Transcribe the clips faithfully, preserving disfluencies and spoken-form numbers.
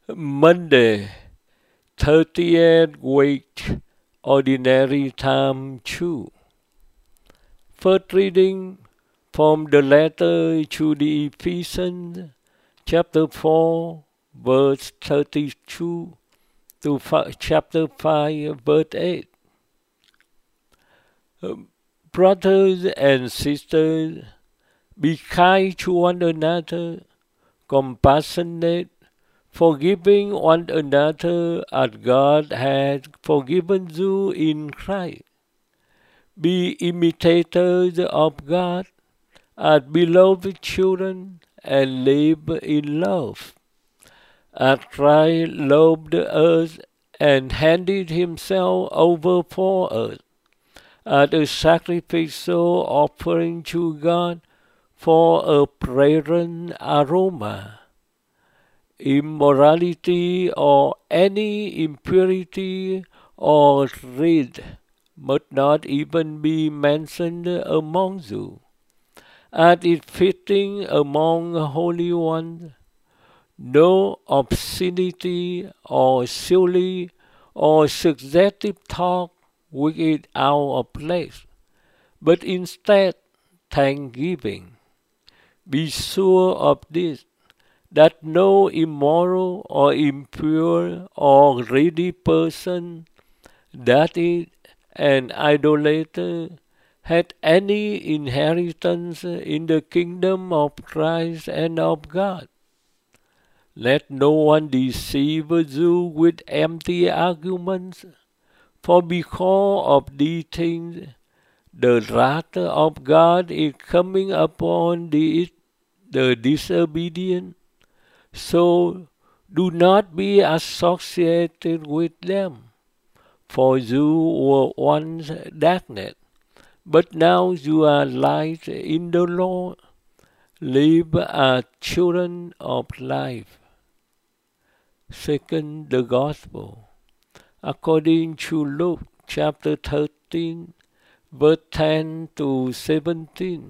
Monday, thirtieth week, Ordinary Time two. First reading from the letter to the Ephesians, chapter four, verse thirty-two to chapter five, verse eight. Brothers and sisters, be kind to one another, compassionate, forgiving one another as God has forgiven you in Christ. Be imitators of God as beloved children and live in love. As Christ loved us and handed himself over for us as a sacrificial offering to God for a fragrant aroma. Immorality or any impurity or greed must not even be mentioned among you, as is fitting among holy ones. No obscenity or silly or suggestive talk which is out of place, but instead thanksgiving. Be sure of this, that no immoral or impure or greedy person, that is, an idolater, had any inheritance in the kingdom of Christ and of God. Let no one deceive you with empty arguments, for because of these things the wrath of God is coming upon the, the disobedient. So do not be associated with them. For you were once darkness, but now you are light in the Lord. Live as children of light. Second, the Gospel. According to Luke chapter thirteen, verse ten to seventeen.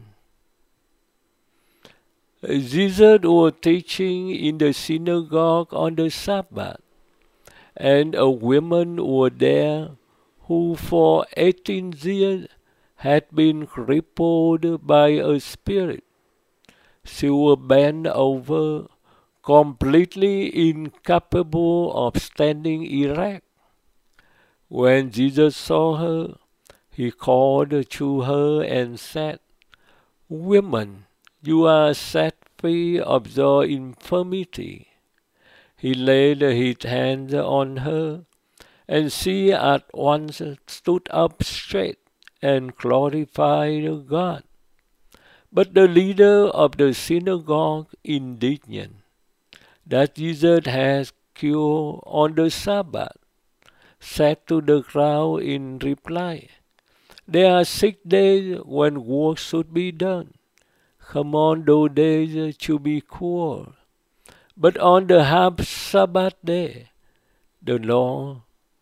Jesus was teaching in the synagogue on the Sabbath, and a woman was there who for eighteen years had been crippled by a spirit. She was bent over, completely incapable of standing erect. When Jesus saw her, he called to her and said, "Woman, you are set free of your infirmity." He laid his hands on her, and she at once stood up straight and glorified God. But the leader of the synagogue, indignant that Jesus had cured on the Sabbath, said to the crowd in reply, "There are six days when work should be done. Command those days to be cured. But on the half Sabbath day, the law,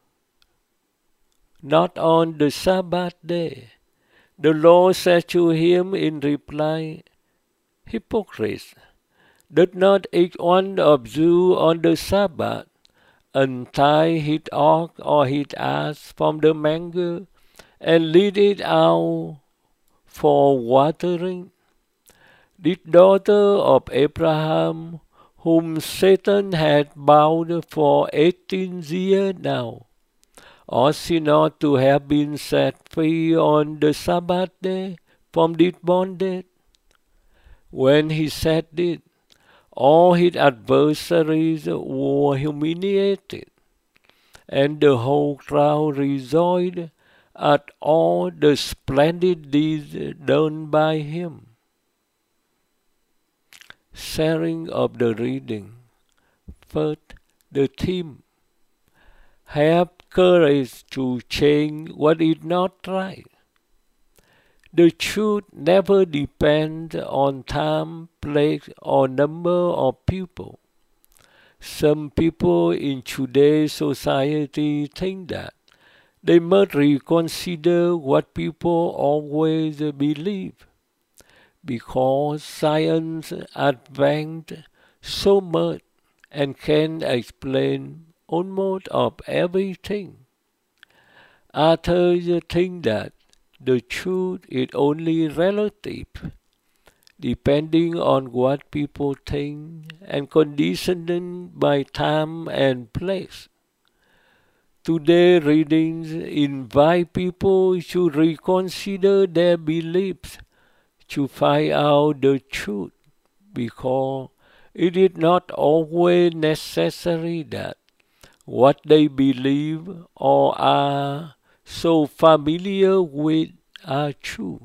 not on the Sabbath day." The Lord said to him in reply, "Hypocrite, does not each one of you on the Sabbath untie his ox or his ass from the manger and lead it out for watering? This daughter of Abraham, whom Satan had bound for eighteen years now, ought she not to have been set free on the Sabbath day from this bondage?" When he said this, all his adversaries were humiliated, and the whole crowd rejoiced at all the splendid deeds done by him. Sharing of the reading. First, the theme. Have courage to change what is not right. The truth never depends on time, place, or number of people. Some people in today's society think that they must reconsider what people always believe, because science advanced so much and can explain almost of everything. Others think that the truth is only relative, depending on what people think and conditioned by time and place. Today's readings invite people to reconsider their beliefs to find out the truth, because it is not always necessary that what they believe or are so familiar with are true.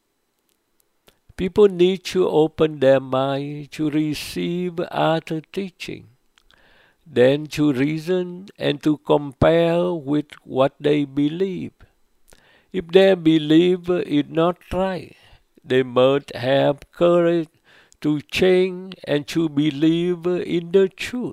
People need to open their mind to receive other teaching, then to reason and to compare with what they believe. If their belief is not right, they must have courage to change and to believe in the truth.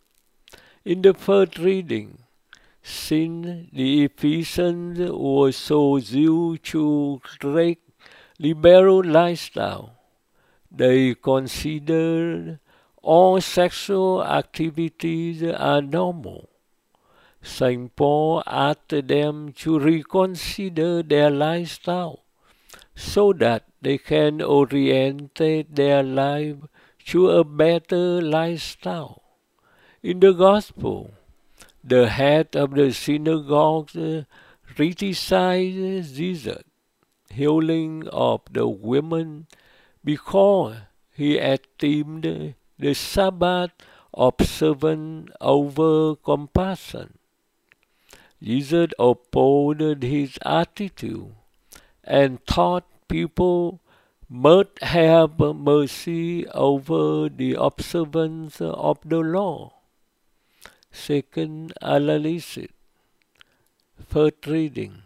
In the first reading, since the Ephesians were so zealous to take liberal lifestyle, they considered all sexual activities are normal. Saint Paul asked them to reconsider their lifestyle so that they can orientate their life to a better lifestyle. In the Gospel, the head of the synagogue criticized Jesus' healing of the women because he esteemed the Sabbath observance over compassion. Jesus opposed his attitude and taught people must have mercy over the observance of the law. Second analysis. First reading.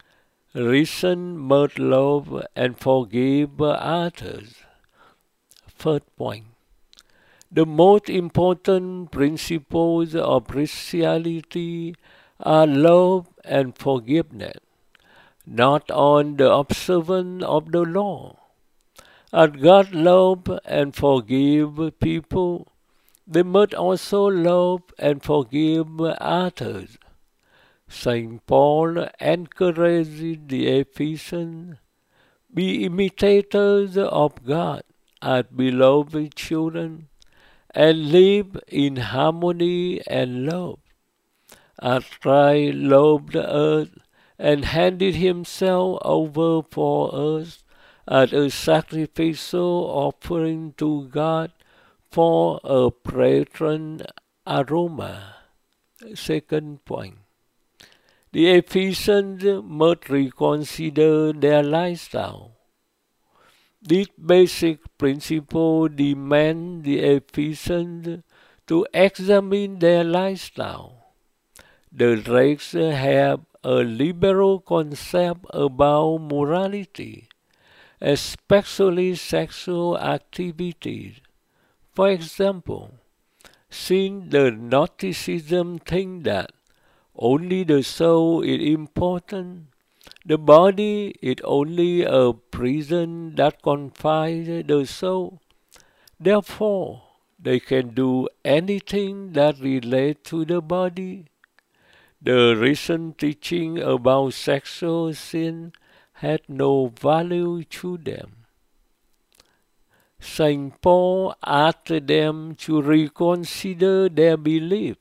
Reason must love and forgive others. First point. The most important principles of Christianity are love and forgiveness, not on the observance of the law. As God loves and forgives people, they must also love and forgive others. Saint Paul encouraged the Ephesians, be imitators of God as beloved children, and live in harmony and love. As Christ loved us and handed himself over for us as a sacrificial offering to God for a fragrant aroma. Second point. The Ephesians must reconsider their lifestyle. This basic principle demands the Ephesians to examine their lifestyle. The Greeks have a liberal concept about morality, especially sexual activities. For example, since the Gnosticism think that only the soul is important, the body is only a prison that confines the soul. Therefore, they can do anything that relates to the body. The recent teaching about sexual sin had no value to them. Saint Paul asked them to reconsider their belief.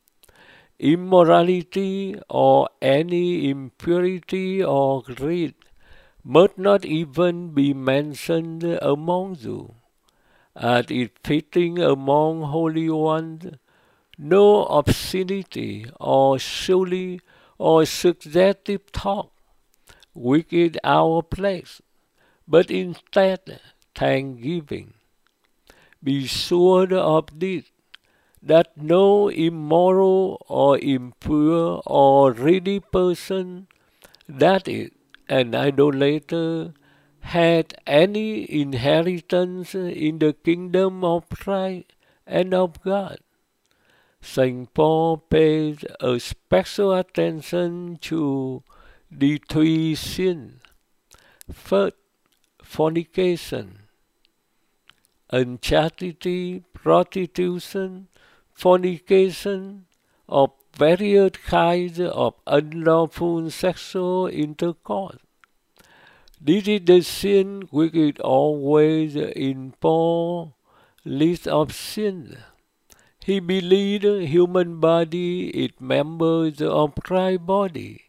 Immorality or any impurity or greed must not even be mentioned among you, as is fitting among holy ones. No obscenity or silly or suggestive talk, which is our place, but instead thanksgiving. Be sure of this, that no immoral or impure or greedy person, that is, an idolater, had any inheritance in the kingdom of Christ and of God. Saint Paul pays a special attention to the three sins. First, fornication, unchastity, prostitution, fornication, of various kinds of unlawful sexual intercourse. This is the sin which is always in Paul's list of sins. He believed human body is members of Christ's body,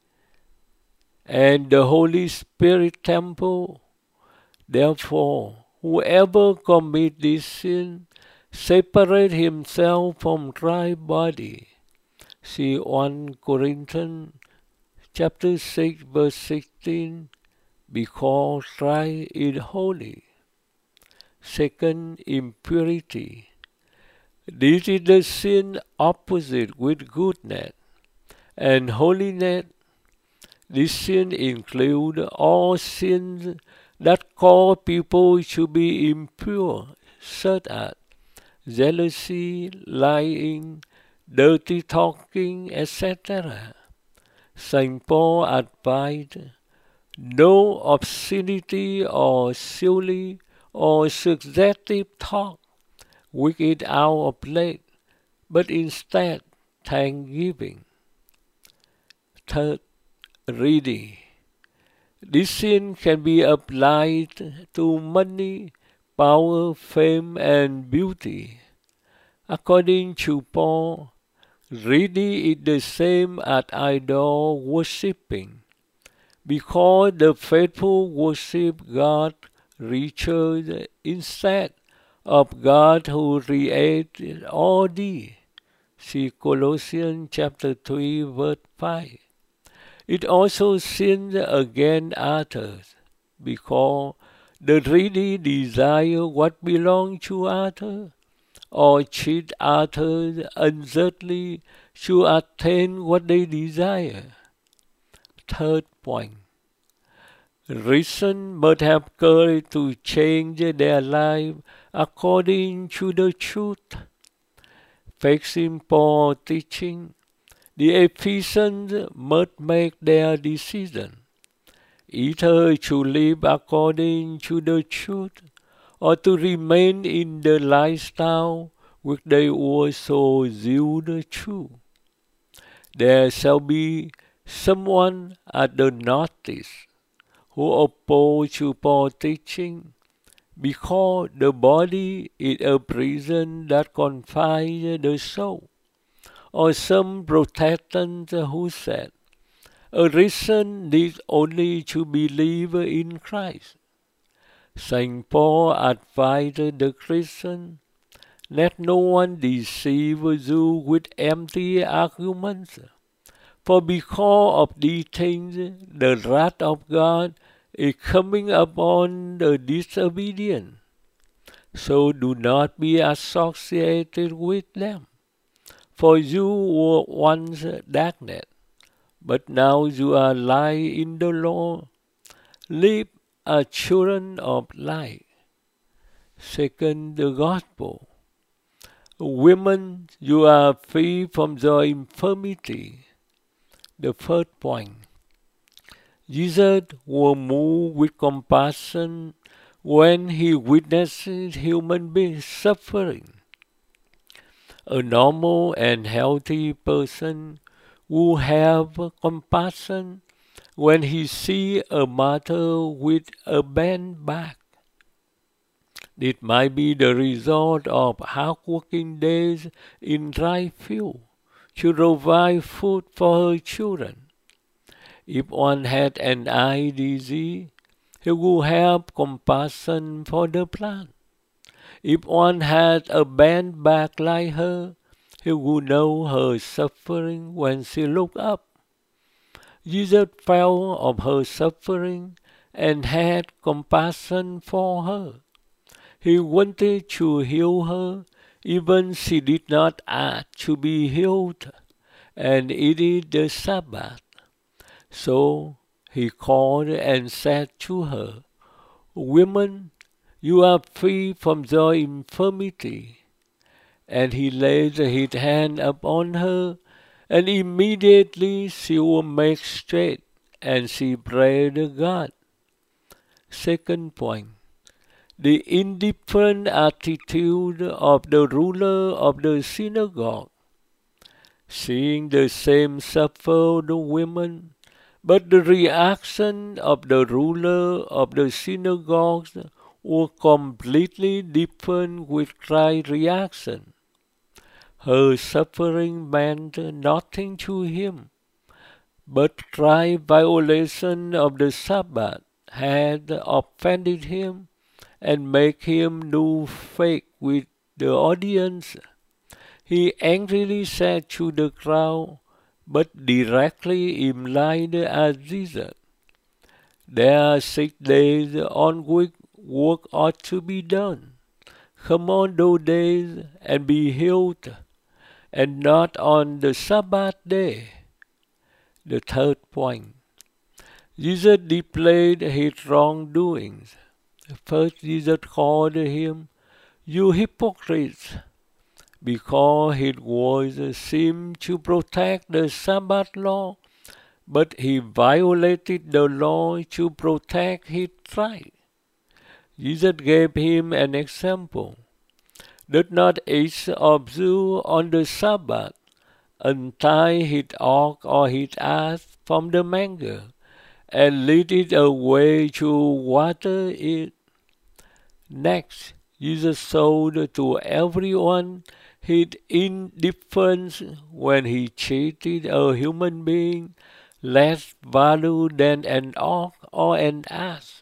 and the Holy Spirit temple. Therefore, whoever commits this sin separates himself from Christ's body. See First Corinthians chapter six, verse sixteen. Because Christ is holy. Second, impurity. This is the sin opposite with goodness and holiness. This sin includes all sins that cause people to be impure, such as jealousy, lying, dirty talking, et cetera. Saint Paul advised, no obscenity or silly or suggestive talk which is out of place, but instead thanksgiving. Third, greedy. This sin can be applied to money, power, fame, and beauty. According to Paul, greedy is the same as idol worshipping, because the faithful worship God riches instead of God who created all these. See Colossians chapter three, verse five. It also sins against others, because the greedy desire what belongs to others, or cheat others unjustly to attain what they desire. Third point. Christians must have courage to change their life according to the truth. Facing Paul's teaching, the Ephesians must make their decision, either to live according to the truth or to remain in the lifestyle which they were so zealous to. There shall be someone at the notice who oppose to Paul's teaching, because the body is a prison that confines the soul. Or some Protestants who said, a Christian needs only to believe in Christ. Saint Paul advised the Christian, let no one deceive you with empty arguments, for because of these things the wrath of God is coming upon the disobedient. So do not be associated with them. For you were once darkness, but now you are light in the Lord. Live as children of light. Second, the gospel. Women, you are free from your infirmity. The third point. Jesus was moved with compassion when he witnessed human beings suffering. A normal and healthy person will have compassion when he sees a mother with a bent back. It might be the result of hard-working days in dry field to provide food for her children. If one had an eye disease, he would have compassion for the plant. If one had a bent back like her, he would know her suffering when she looked up. Jesus felt of her suffering and had compassion for her. He wanted to heal her, even she did not ask to be healed, and it is the Sabbath. So he called and said to her, Woman, you are free from your infirmity. And he laid his hand upon her, and immediately she was made straight, and she prayed God. Second point. the indifferent attitude of the ruler of the synagogue. Seeing the same suffer the women, but the reaction of the ruler of the synagogues was completely different with Christ's reaction. Her suffering meant nothing to him, but Christ's violation of the Sabbath had offended him and made him do fake with the audience. He angrily said to the crowd, but directly implied as Jesus, "There are six days on which work ought to be done. Come on those days and be healed, and not on the Sabbath day." The third point, Jesus displayed his wrongdoings. First, Jesus called him, "You hypocrites," because his words seemed to protect the Sabbath law, but he violated the law to protect his tribe. Jesus gave him an example. Did not each of you on the Sabbath untie his ox or his ass from the manger and lead it away to water it? Next, Jesus showed to everyone his indifference when he treated a human being less valued than an ox or an ass.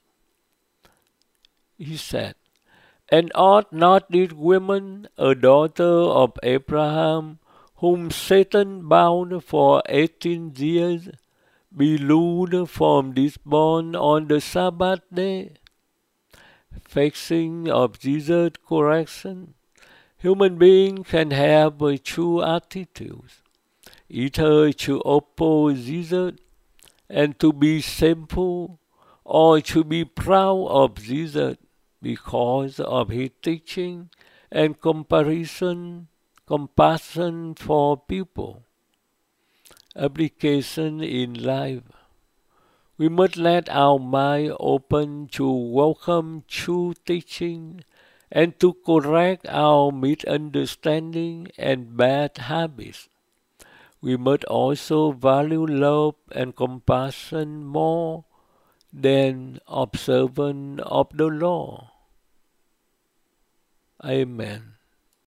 He said, "And ought not this woman, a daughter of Abraham, whom Satan bound for eighteen years, be loosed from this bond on the Sabbath day?" Facing of Jesus' correction, human beings can have two attitudes, either to oppose Jesus and to be shameful, or to be proud of Jesus because of his teaching and comparison, compassion for people. Application in life. We must let our mind open to welcome true teaching and to correct our misunderstanding and bad habits. We must also value love and compassion more than observance of the law. Amen.